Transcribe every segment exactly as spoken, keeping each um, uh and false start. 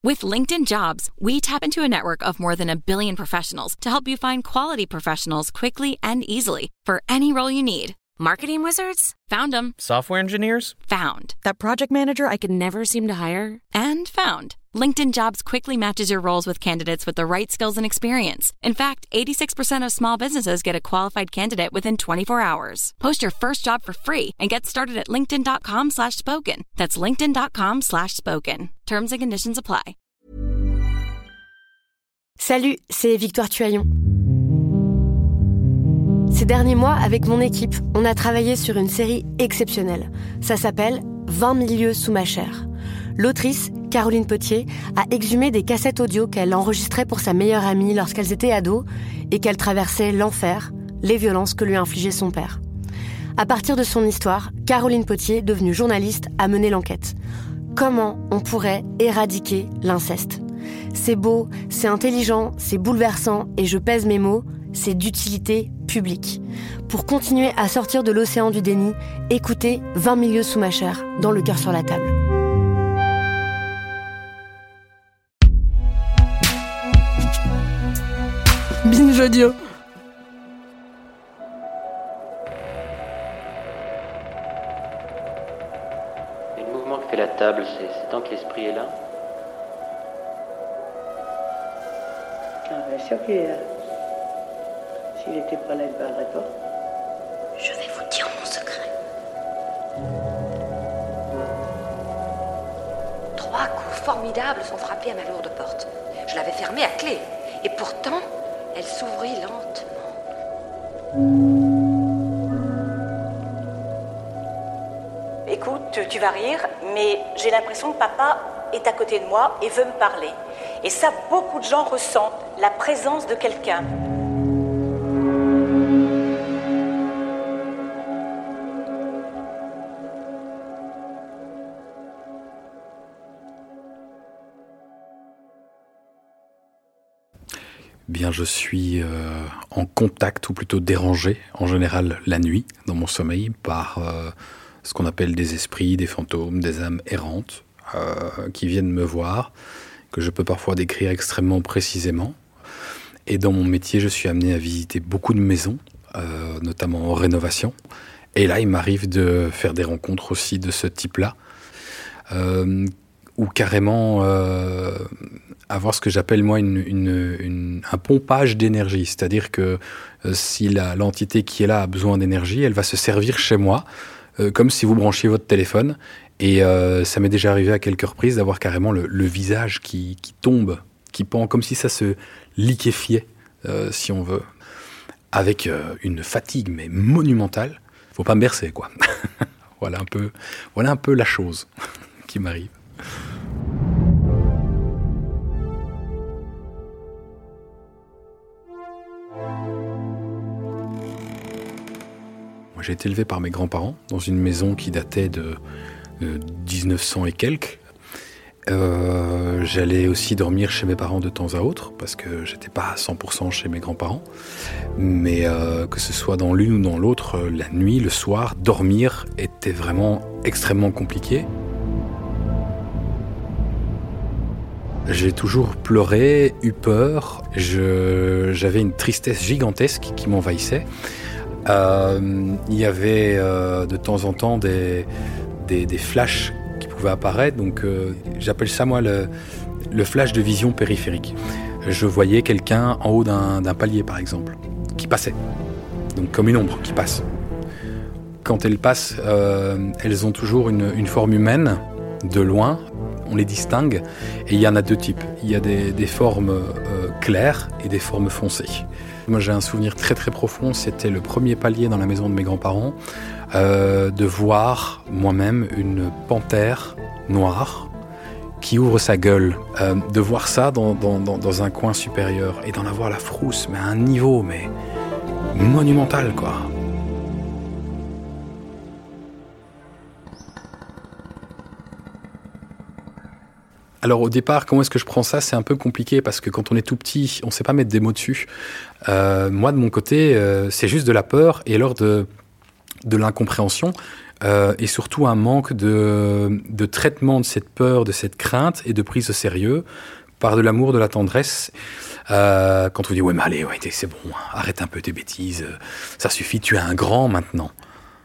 With LinkedIn Jobs, we tap into a network of more than a billion professionals to help you find quality professionals quickly and easily for any role you need. Marketing wizards? Found them. Software engineers? Found. That project manager I could never seem to hire? And found. LinkedIn Jobs quickly matches your roles with candidates with the right skills and experience. In fact, eighty-six percent of small businesses get a qualified candidate within twenty-four hours. Post your first job for free and get started at linkedin.com slash spoken. That's linkedin.com slash spoken. Terms and conditions apply. Salut, c'est Victoire Tuaillon. Ces derniers mois, avec mon équipe, on a travaillé sur une série exceptionnelle. Ça s'appelle « vingt mille lieues sous ma chair ». L'autrice, Caroline Potier, a exhumé des cassettes audio qu'elle enregistrait pour sa meilleure amie lorsqu'elles étaient ados et qu'elle traversait l'enfer, les violences que lui infligeait son père. À partir de son histoire, Caroline Potier, devenue journaliste, a mené l'enquête. Comment on pourrait éradiquer l'inceste ? C'est beau, c'est intelligent, c'est bouleversant et je pèse mes mots, c'est d'utilité publique. Pour continuer à sortir de l'océan du déni, écoutez vingt mille lieues sous ma chair, dans Le cœur sur la table. Binge audio. Et le mouvement que fait la table, c'est, c'est tant que l'esprit est là. Ah, bien sûr qu'il est là. S'il n'était pas là, il ne parlerait pas. Je vais vous dire mon secret. Trois coups formidables sont frappés à ma lourde porte. Je l'avais fermée à clé. Et pourtant, elle s'ouvrit lentement. Écoute, tu vas rire, mais j'ai l'impression que papa est à côté de moi et veut me parler. Et ça, beaucoup de gens ressentent la présence de quelqu'un. Bien, je suis euh, en contact, ou plutôt dérangé, en général la nuit, dans mon sommeil, par euh, ce qu'on appelle des esprits, des fantômes, des âmes errantes, euh, qui viennent me voir, que je peux parfois décrire extrêmement précisément. Et dans mon métier, je suis amené à visiter beaucoup de maisons, euh, notamment en rénovation. Et là, il m'arrive de faire des rencontres aussi de ce type-là, euh, ou carrément euh, avoir ce que j'appelle moi une, une, une, un pompage d'énergie. C'est-à-dire que euh, si la, l'entité qui est là a besoin d'énergie, elle va se servir chez moi, euh, comme si vous branchiez votre téléphone. Et euh, ça m'est déjà arrivé à quelques reprises d'avoir carrément le, le visage qui, qui tombe, qui pend, comme si ça se liquéfiait, euh, si on veut, avec euh, une fatigue mais monumentale. Faut pas me bercer, quoi. voilà un peu, voilà un peu la chose qui m'arrive. Moi, j'ai été élevé par mes grands-parents dans une maison qui datait de, de dix-neuf cents et quelques. Euh, j'allais aussi dormir chez mes parents de temps à autre parce que j'étais pas à cent pour cent chez mes grands-parents, mais euh, que ce soit dans l'une ou dans l'autre, la nuit, le soir, dormir était vraiment extrêmement compliqué. J'ai toujours pleuré, eu peur, je, j'avais une tristesse gigantesque qui m'envahissait. Euh, il y avait euh, de temps en temps des, des, des flashs qui pouvaient apparaître, donc euh, j'appelle ça moi le, le flash de vision périphérique. Je voyais quelqu'un en haut d'un, d'un palier par exemple, qui passait, donc comme une ombre qui passe. Quand elles passent, euh, elles ont toujours une, une forme humaine, de loin, on les distingue, et il y en a deux types. Il y a des, des formes euh, claires et des formes foncées. Moi j'ai un souvenir très très profond, c'était le premier palier dans la maison de mes grands-parents, euh, de voir moi-même une panthère noire qui ouvre sa gueule, euh, de voir ça dans, dans, dans, dans un coin supérieur et d'en avoir la frousse, mais à un niveau mais monumental quoi. Alors au départ, comment est-ce que je prends ça ? C'est un peu compliqué parce que quand on est tout petit, on ne sait pas mettre des mots dessus. Euh, moi, de mon côté, euh, c'est juste de la peur et alors de, de l'incompréhension. euh, et surtout un manque de, de traitement de cette peur, de cette crainte et de prise au sérieux par de l'amour, de la tendresse. Euh, quand on vous dit « Ouais, mais allez, ouais, c'est bon, arrête un peu tes bêtises, ça suffit, tu es un grand maintenant. Euh, »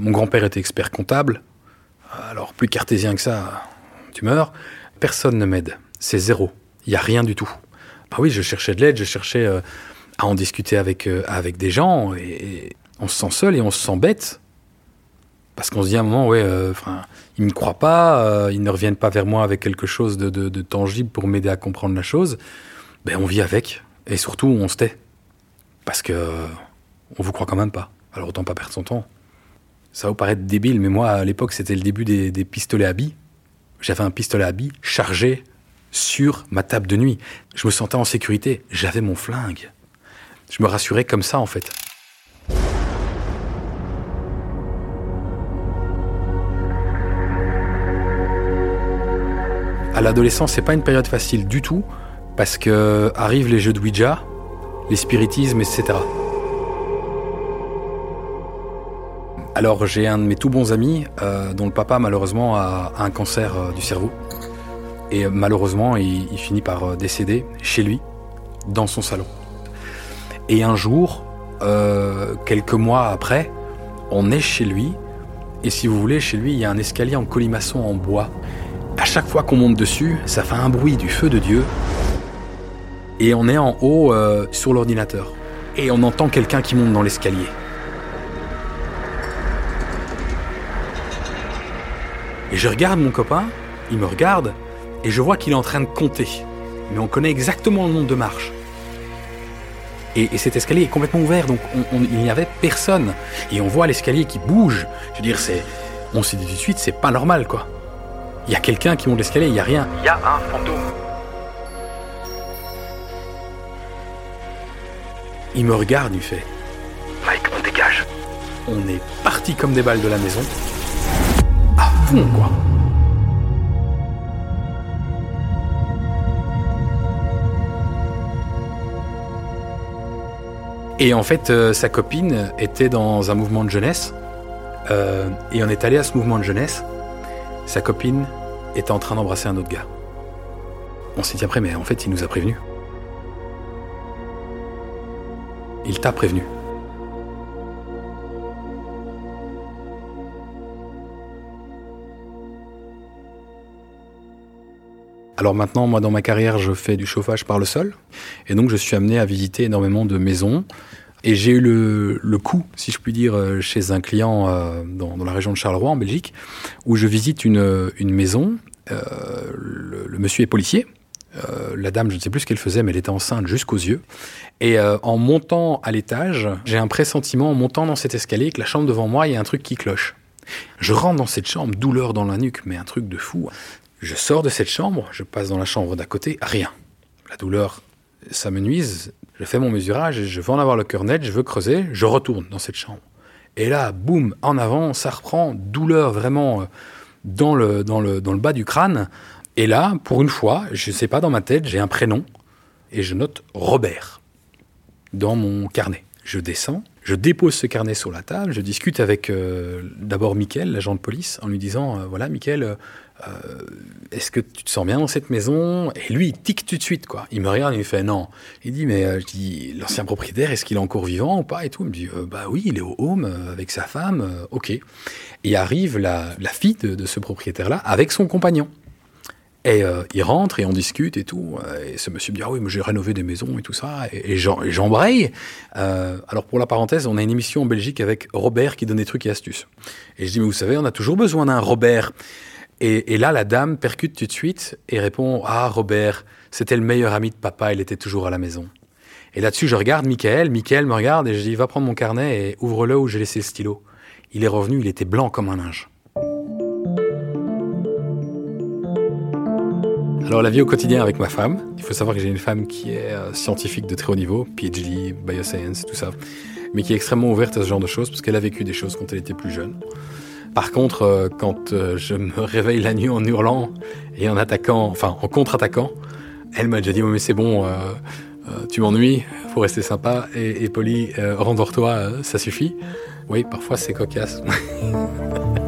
Mon grand-père était expert comptable, alors plus cartésien que ça, tu meurs. Personne ne m'aide, c'est zéro, il n'y a rien du tout. Bah oui, je cherchais de l'aide, je cherchais euh, à en discuter avec, euh, avec des gens, et, et on se sent seul et on se sent bête. Parce qu'on se dit à un moment, ouais, euh, ils ne me croient pas, euh, ils ne reviennent pas vers moi avec quelque chose de, de, de tangible pour m'aider à comprendre la chose. Ben, on vit avec, et surtout, on se tait. Parce que euh, on vous croit quand même pas. Alors autant pas perdre son temps. Ça va vous paraître débile, mais moi, à l'époque, c'était le début des, des pistolets à billes. J'avais un pistolet à billes chargé sur ma table de nuit. Je me sentais en sécurité. J'avais mon flingue. Je me rassurais comme ça, en fait. À l'adolescence, c'est pas une période facile du tout, parce que arrivent les jeux de Ouija, les spiritismes, et cetera. Alors j'ai un de mes tout bons amis, euh, dont le papa malheureusement a, a un cancer euh, du cerveau. Et euh, malheureusement, il, il finit par euh, décéder chez lui, dans son salon. Et un jour, euh, quelques mois après, on est chez lui, et si vous voulez, chez lui, il y a un escalier en colimaçon en bois. À chaque fois qu'on monte dessus, ça fait un bruit du feu de Dieu. Et on est en haut euh, sur l'ordinateur. Et on entend quelqu'un qui monte dans l'escalier. Et je regarde mon copain, il me regarde, et je vois qu'il est en train de compter. Mais on connaît exactement le nombre de marches. Et, et cet escalier est complètement ouvert, donc on, on, il n'y avait personne. Et on voit l'escalier qui bouge. Je veux dire, c'est, on s'est dit tout de suite, c'est pas normal, quoi. Il y a quelqu'un qui monte l'escalier, il n'y a rien. Il y a un fantôme. Il me regarde, il fait « Mike, on dégage !» On est parti comme des balles de la maison. À fond, quoi. Et en fait, euh, sa copine était dans un mouvement de jeunesse. Euh, et on est allé à ce mouvement de jeunesse. Sa copine était en train d'embrasser un autre gars. On s'est dit après, mais en fait, il nous a prévenus. Il t'a prévenu. Alors maintenant, moi, dans ma carrière, je fais du chauffage par le sol. Et donc, je suis amené à visiter énormément de maisons. Et j'ai eu le, le coup, si je puis dire, chez un client euh, dans, dans la région de Charleroi, en Belgique, où je visite une, une maison. Euh, le, le monsieur est policier. Euh, la dame, je ne sais plus ce qu'elle faisait, mais elle était enceinte jusqu'aux yeux. Et euh, en montant à l'étage, j'ai un pressentiment, en montant dans cet escalier, que la chambre devant moi, il y a un truc qui cloche. Je rentre dans cette chambre, douleur dans la nuque, mais un truc de fou. Je sors de cette chambre, je passe dans la chambre d'à côté, rien. La douleur, ça me nuise. Je fais mon mesurage et je veux en avoir le cœur net, je veux creuser, je retourne dans cette chambre. Et là, boum, en avant, ça reprend, douleur vraiment dans le, dans le, dans le bas du crâne. Et là, pour une fois, je ne sais pas, dans ma tête, j'ai un prénom et je note Robert dans mon carnet. Je descends, je dépose ce carnet sur la table, je discute avec euh, d'abord Mickaël, l'agent de police, en lui disant euh, « Voilà, Mickaël, euh, est-ce que tu te sens bien dans cette maison ?» Et lui, il tique tout de suite, quoi. Il me regarde, il me fait « Non ». Il dit « Mais euh, je dis, l'ancien propriétaire, est-ce qu'il est encore vivant ou pas ?» et tout. Il me dit euh, « Bah oui, il est au home euh, avec sa femme, euh, ok. » Et arrive la, la fille de, de ce propriétaire-là avec son compagnon. Et euh, il rentre et on discute et tout. Et ce monsieur me dit « Ah oui, mais j'ai rénové des maisons et tout ça. » Et, et j'embraye. Euh, alors pour la parenthèse, on a une émission en Belgique avec Robert qui donne des trucs et astuces. Et je dis « Mais vous savez, on a toujours besoin d'un Robert. » Et, et là, la dame percute tout de suite et répond « Ah, Robert, c'était le meilleur ami de papa, il était toujours à la maison. » Et là-dessus, je regarde Mickaël. Mickaël me regarde et je dis « Va prendre mon carnet et ouvre-le où j'ai laissé le stylo. » Il est revenu, il était blanc comme un linge. Alors la vie au quotidien avec ma femme, il faut savoir que j'ai une femme qui est euh, scientifique de très haut niveau, P H D, bioscience, tout ça, mais qui est extrêmement ouverte à ce genre de choses parce qu'elle a vécu des choses quand elle était plus jeune. Par contre, euh, quand euh, je me réveille la nuit en hurlant et en attaquant, enfin en contre-attaquant, elle m'a déjà dit oh, « mais c'est bon, euh, euh, tu m'ennuies, faut rester sympa et, et poli, euh, rendors-toi, euh, ça suffit. » Oui, parfois c'est cocasse.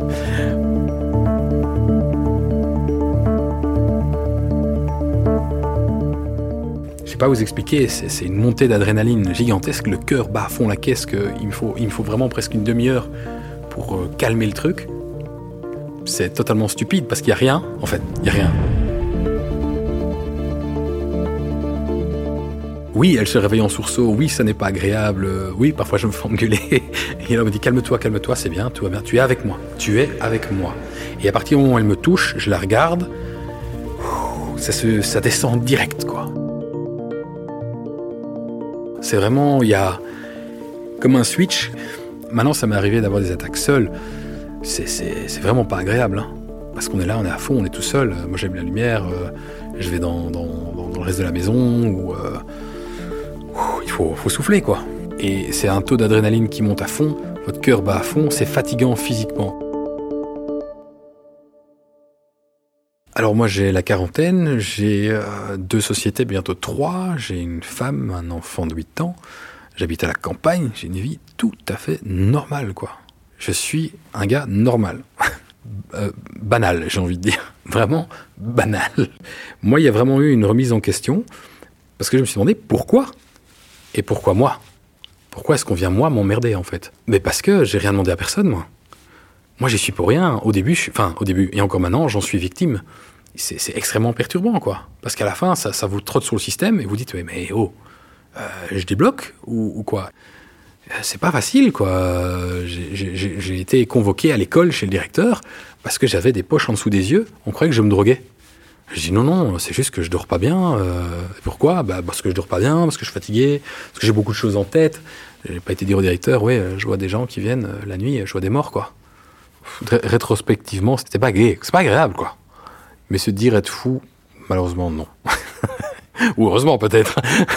pas à vous expliquer, c'est, c'est une montée d'adrénaline gigantesque, le cœur bat à fond la caisse, que il me faut, il me faut vraiment presque une demi-heure pour euh, calmer le truc. C'est totalement stupide parce qu'il n'y a rien, en fait, il n'y a rien. Oui, elle se réveille en sursaut, oui, ça n'est pas agréable, oui, parfois je me fais engueuler. Et elle me dit, calme-toi, calme-toi, c'est bien, tout va bien, tu es avec moi, tu es avec moi. Et à partir du moment où elle me touche, je la regarde, ça, se, ça descend direct, quoi. C'est vraiment, il y a comme un switch. Maintenant, ça m'est arrivé d'avoir des attaques seules. C'est, c'est, c'est vraiment pas agréable, hein. Parce qu'on est là, on est à fond, on est tout seul. Moi, j'aime la lumière, euh, je vais dans, dans, dans, dans le reste de la maison, où euh, il faut, faut souffler, quoi. Et c'est un taux d'adrénaline qui monte à fond, votre cœur bat à fond, c'est fatigant physiquement. Alors moi, j'ai la quarantaine, j'ai euh, deux sociétés, bientôt trois, j'ai une femme, un enfant de huit ans, j'habite à la campagne, j'ai une vie tout à fait normale, quoi. Je suis un gars normal. euh, banal, j'ai envie de dire. Vraiment banal. Moi, il y a vraiment eu une remise en question, parce que je me suis demandé pourquoi ? Et pourquoi moi ? Pourquoi est-ce qu'on vient, moi, m'emmerder, en fait ? Mais parce que j'ai rien demandé à personne, moi. Moi, j'y suis pour rien. Au début, je suis... enfin, au début, et encore maintenant, j'en suis victime. C'est, c'est extrêmement perturbant, quoi. Parce qu'à la fin, ça, ça vous trotte sur le système, et vous dites, mais oh, euh, je débloque, ou, ou quoi ? C'est pas facile, quoi. J'ai, j'ai, j'ai été convoqué à l'école chez le directeur parce que j'avais des poches en dessous des yeux. On croyait que je me droguais. Je dis non, non, c'est juste que je dors pas bien. Euh, pourquoi ? Bah, parce que je dors pas bien, parce que je suis fatigué, parce que j'ai beaucoup de choses en tête. J'ai pas été dire au directeur, oui, je vois des gens qui viennent euh, la nuit, je vois des morts, quoi. Ré- rétrospectivement, c'était pas gai, c'est pas agréable, quoi. Mais se dire être fou, malheureusement, non. Ou heureusement, peut-être.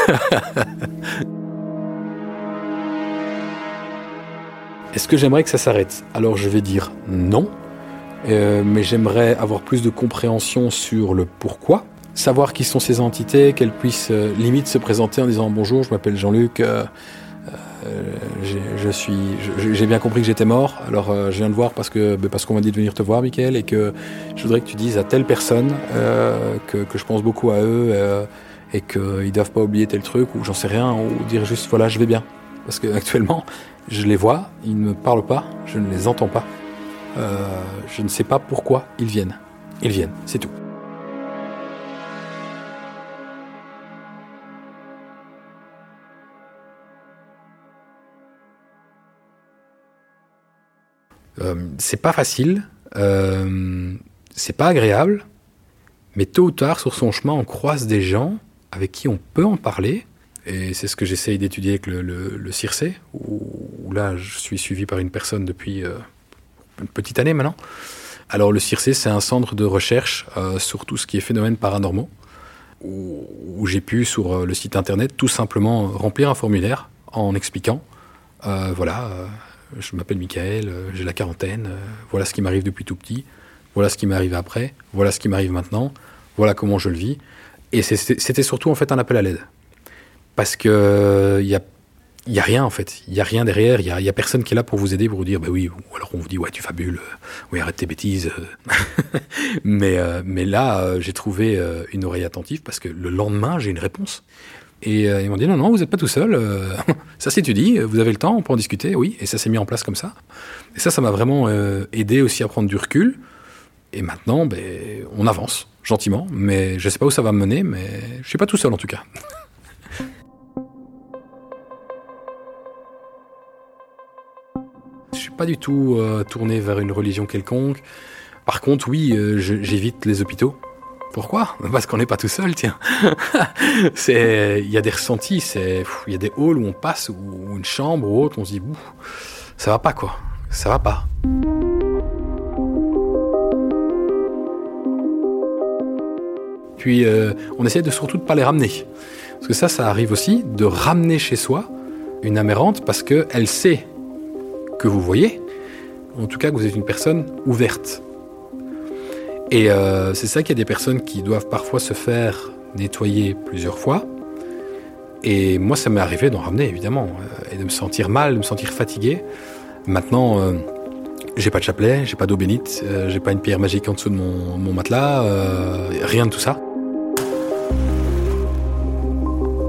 Est-ce que j'aimerais que ça s'arrête ? Alors je vais dire non, euh, mais j'aimerais avoir plus de compréhension sur le pourquoi, savoir qui sont ces entités, qu'elles puissent euh, limite se présenter en disant « Bonjour, je m'appelle Jean-Luc, euh, euh, j'ai, je suis, je, j'ai bien compris que j'étais mort, alors euh, je viens te voir parce, que, bah, parce qu'on m'a dit de venir te voir, Mickaël, et que je voudrais que tu dises à telle personne euh, que, que je pense beaucoup à eux euh, et qu'ils ne doivent pas oublier tel truc, ou j'en sais rien, ou dire juste « Voilà, je vais bien ». Parce qu'actuellement, je les vois, ils ne me parlent pas, je ne les entends pas. Euh, je ne sais pas pourquoi ils viennent. Ils viennent, c'est tout. Euh, c'est pas facile, euh, c'est pas agréable, mais tôt ou tard, sur son chemin, on croise des gens avec qui on peut en parler. Et c'est ce que j'essaye d'étudier avec le, le, le CIRCE, où, où là, je suis suivi par une personne depuis euh, une petite année maintenant. Alors, le CIRCE, c'est un centre de recherche euh, sur tout ce qui est phénomènes paranormaux, où, où j'ai pu, sur euh, le site internet, tout simplement remplir un formulaire en expliquant, euh, voilà, euh, je m'appelle Mickaël, euh, j'ai la quarantaine, euh, voilà ce qui m'arrive depuis tout petit, voilà ce qui m'est arrivé après, voilà ce qui m'arrive maintenant, voilà comment je le vis. Et c'était, c'était surtout, en fait, un appel à l'aide. Parce que il y a, y a rien en fait, il y a rien derrière, il y a, y a personne qui est là pour vous aider, pour vous dire bah oui, ou alors on vous dit ouais tu fabules, euh, oui arrête tes bêtises. mais euh, mais là euh, j'ai trouvé euh, une oreille attentive parce que le lendemain j'ai une réponse et euh, ils m'ont dit non non vous êtes pas tout seul, euh, ça s'étudie, vous avez le temps, on peut en discuter, oui, et ça s'est mis en place comme ça. Et ça ça m'a vraiment euh, aidé aussi à prendre du recul. Et maintenant ben on avance gentiment, mais je sais pas où ça va me mener, mais je suis pas tout seul en tout cas. Je suis pas du tout euh, tourné vers une religion quelconque. Par contre, oui, euh, je, j'évite les hôpitaux. Pourquoi ? Parce qu'on n'est pas tout seul, tiens. C'est, il y a des ressentis, c'est, il y a des halls où on passe, ou une chambre ou autre, on se dit, ça va pas quoi, ça va pas. Puis, euh, on essaie de surtout de pas les ramener, parce que ça, ça arrive aussi de ramener chez soi une âme errante parce que elle sait que vous voyez, en tout cas que vous êtes une personne ouverte. Et euh, c'est ça qu'il y a des personnes qui doivent parfois se faire nettoyer plusieurs fois. Et moi, ça m'est arrivé d'en ramener, évidemment, euh, et de me sentir mal, de me sentir fatigué. Maintenant, euh, j'ai pas de chapelet, j'ai pas d'eau bénite, euh, j'ai pas une pierre magique en dessous de mon, mon matelas, euh, rien de tout ça.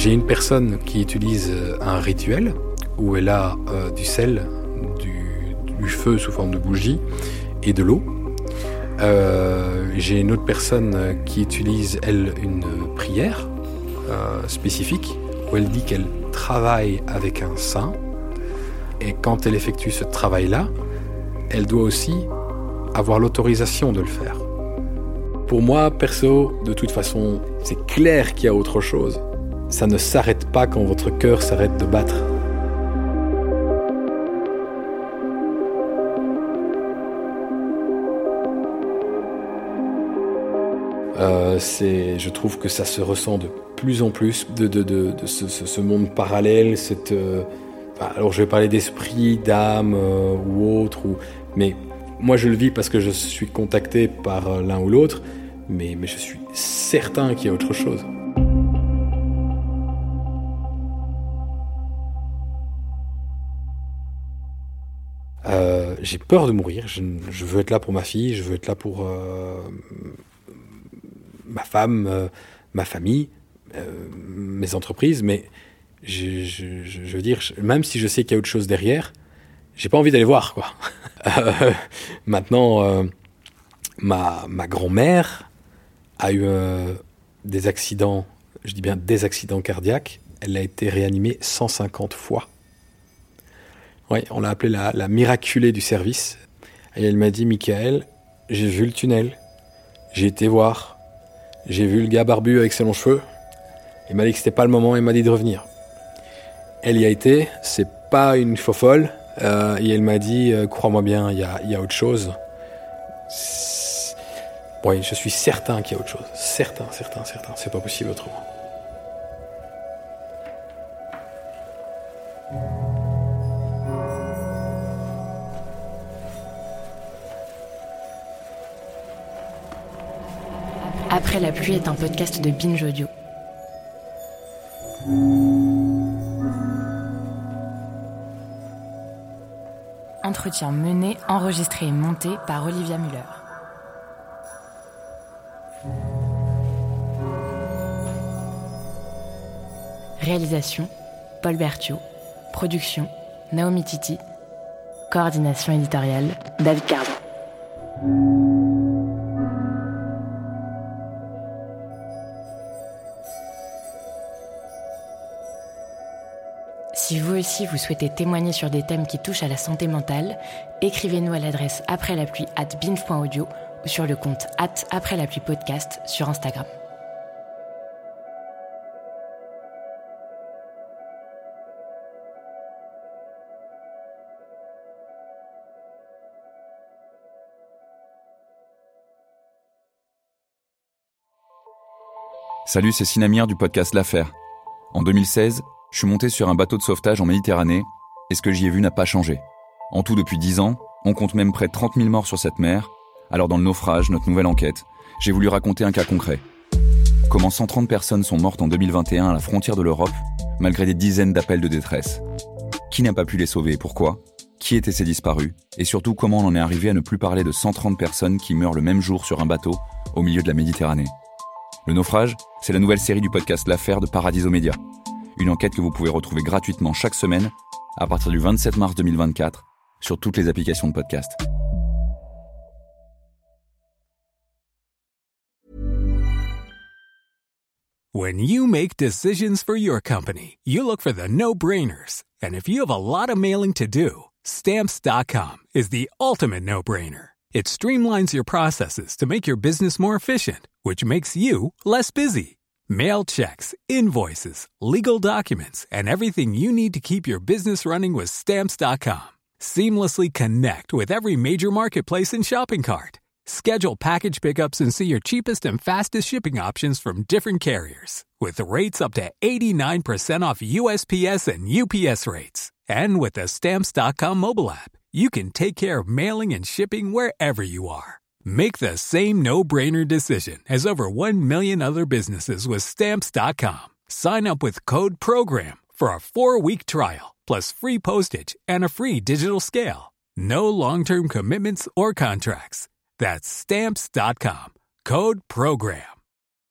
j'ai une personne qui utilise un rituel où elle a euh, du sel, du, du feu sous forme de bougie et de l'eau. Euh, j'ai une autre personne qui utilise, elle, une prière euh, spécifique où elle dit qu'elle travaille avec un saint. Et quand elle effectue ce travail-là, elle doit aussi avoir l'autorisation de le faire. Pour moi, perso, de toute façon, c'est clair qu'il y a autre chose. Ça ne s'arrête pas quand votre cœur s'arrête de battre. Euh, c'est, je trouve que ça se ressent de plus en plus de, de, de, de ce, ce, ce monde parallèle, cette, euh, alors je vais parler d'esprit, d'âme euh, ou autre, ou, mais moi je le vis parce que je suis contacté par euh, l'un ou l'autre, mais, mais je suis certain qu'il y a autre chose. Euh, j'ai peur de mourir, je, je veux être là pour ma fille, je veux être là pour... Euh, ma femme, euh, ma famille, euh, mes entreprises, mais je, je, je, je veux dire, même si je sais qu'il y a autre chose derrière, j'ai pas envie d'aller voir, quoi. euh, maintenant, euh, ma, ma grand-mère a eu euh, des accidents, je dis bien des accidents cardiaques, elle a été réanimée cent cinquante fois. Oui, on l'a appelée la, la miraculée du service. Et elle m'a dit, Michael, j'ai vu le tunnel, j'ai été voir, j'ai vu le gars barbu avec ses longs cheveux. Il m'a dit que c'était pas le moment, il m'a dit de revenir. Elle y a été, c'est pas une faux folle. Euh, et elle m'a dit, euh, crois-moi bien, il y a, y a autre chose. C'est... Oui, je suis certain qu'il y a autre chose. Certain, certain, certain. C'est pas possible autrement. Après la pluie est un podcast de Binge Audio. Entretien mené, enregistré et monté par Olivia Muller. Réalisation, Paul Berthiaud. Production, Naomi Titi. Coordination éditoriale, David Cardon. Si vous aussi vous souhaitez témoigner sur des thèmes qui touchent à la santé mentale, écrivez-nous à l'adresse après la pluie arobase binge point audio ou sur le compte arobase après la pluie podcast sur Instagram. Salut, c'est Sinamir du podcast L'Affaire. En deux mille seize, je suis monté sur un bateau de sauvetage en Méditerranée et ce que j'y ai vu n'a pas changé. En tout, depuis dix ans, on compte même près de trente mille morts sur cette mer. Alors dans le naufrage, notre nouvelle enquête, j'ai voulu raconter un cas concret. Comment cent trente personnes sont mortes en deux mille vingt et un à la frontière de l'Europe, malgré des dizaines d'appels de détresse. Qui n'a pas pu les sauver et pourquoi ? Qui étaient ces disparus ? Et surtout, comment on en est arrivé à ne plus parler de cent trente personnes qui meurent le même jour sur un bateau au milieu de la Méditerranée ? Le naufrage, c'est la nouvelle série du podcast L'Affaire de Paradiso Média. Une enquête que vous pouvez retrouver gratuitement chaque semaine à partir du vingt-sept mars deux mille vingt-quatre sur toutes les applications de podcast. When you make decisions for your company, you look for the no-brainers. And if you have a lot of mailing to do, Stamps dot com is the ultimate no-brainer. It streamlines your processes to make your business more efficient, which makes you less busy. Mail checks, invoices, legal documents, and everything you need to keep your business running with Stamps dot com. Seamlessly connect with every major marketplace and shopping cart. Schedule package pickups and see your cheapest and fastest shipping options from different carriers. With rates up to eighty-nine percent off U S P S and U P S rates. And with the Stamps dot com mobile app, you can take care of mailing and shipping wherever you are. Make the same no-brainer decision as over one million other businesses with Stamps dot com. Sign up with code PROGRAM for a four-week trial, plus free postage and a free digital scale. No long-term commitments or contracts. That's Stamps dot com. Code PROGRAM.